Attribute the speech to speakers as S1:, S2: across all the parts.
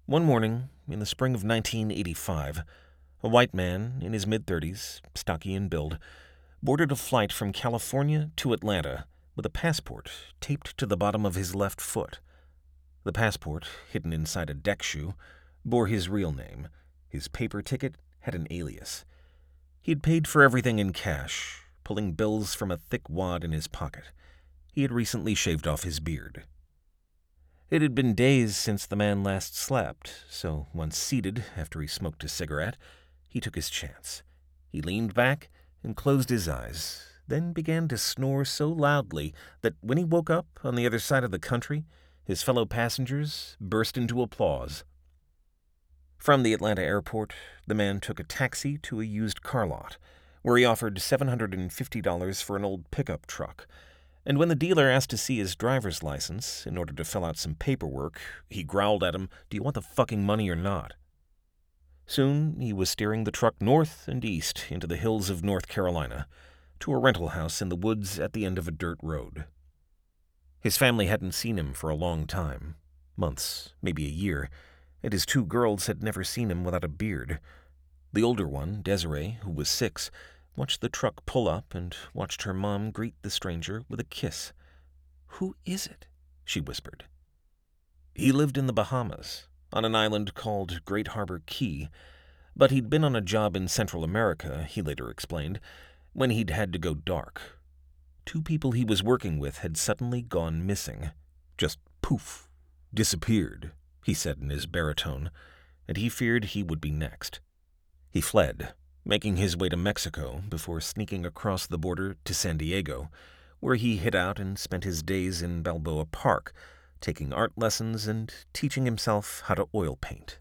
S1: One morning, in the spring of 1985, a white man in his mid-30s, stocky in build, boarded a flight from California to Atlanta with a passport taped to the bottom of his left foot. The passport, hidden inside a deck shoe, bore his real name. His paper ticket had an alias. He had paid for everything in cash, pulling bills from a thick wad in his pocket. He had recently shaved off his beard. It had been days since the man last slept, so once seated after he smoked a cigarette, he took his chance. He leaned back and closed his eyes, then began to snore so loudly that when he woke up on the other side of the country, his fellow passengers burst into applause. From the Atlanta airport, the man took a taxi to a used car lot, where he offered $750 for an old pickup truck. And when the dealer asked to see his driver's license in order to fill out some paperwork, he growled at him, "Do you want the fucking money or not?" Soon he was steering the truck north and east into the hills of North Carolina, to a rental house in the woods at the end of a dirt road. His family hadn't seen him for a long time, months, maybe a year, and his two girls had never seen him without a beard. The older one, Desiree, who was 6, watched the truck pull up and watched her mom greet the stranger with a kiss. "Who is it?" she whispered. He lived in the Bahamas, on an island called Great Harbor Key, but he'd been on a job in Central America, he later explained, when he'd had to go dark. 2 people he was working with had suddenly gone missing. Just poof, disappeared, he said in his baritone, and he feared he would be next. He fled, making his way to Mexico before sneaking across the border to San Diego, where he hid out and spent his days in Balboa Park, taking art lessons and teaching himself how to oil paint.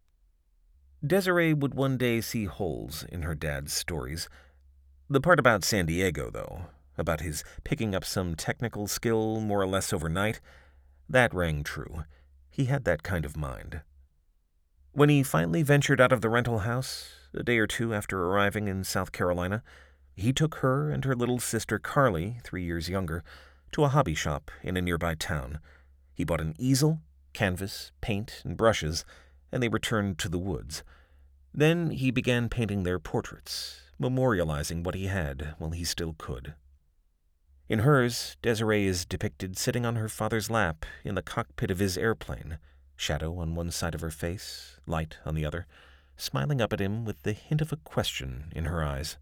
S1: Desiree would one day see holes in her dad's stories. The part about San Diego, though, about his picking up some technical skill more or less overnight, that rang true. He had that kind of mind. When he finally ventured out of the rental house, a day or 2 after arriving in South Carolina, he took her and her little sister Carly, 3 years younger, to a hobby shop in a nearby town. He bought an easel, canvas, paint, and brushes, and they returned to the woods. Then he began painting their portraits, memorializing what he had while he still could. In hers, Desiree is depicted sitting on her father's lap in the cockpit of his airplane, shadow on one side of her face, light on the other, smiling up at him with the hint of a question in her eyes.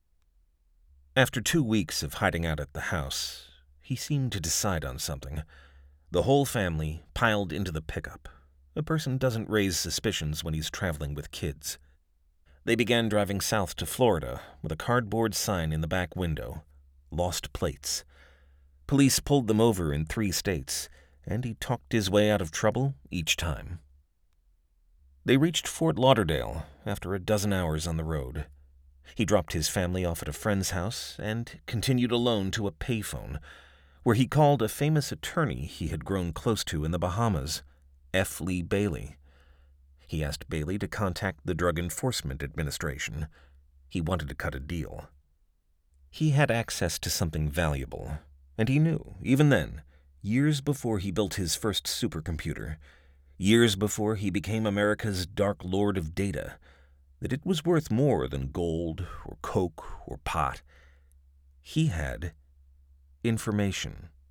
S1: After 2 weeks of hiding out at the house, he seemed to decide on something. The whole family piled into the pickup. A person doesn't raise suspicions when he's traveling with kids. They began driving south to Florida with a cardboard sign in the back window, "Lost plates." Police pulled them over in 3 states, and he talked his way out of trouble each time. They reached Fort Lauderdale after a dozen hours on the road. He dropped his family off at a friend's house and continued alone to a payphone, where he called a famous attorney he had grown close to in the Bahamas, F. Lee Bailey. He asked Bailey to contact the Drug Enforcement Administration. He wanted to cut a deal. He had access to something valuable, and he knew, even then, years before he built his first supercomputer, years before he became America's Dark Lord of Data, that it was worth more than gold or coke or pot. He had information.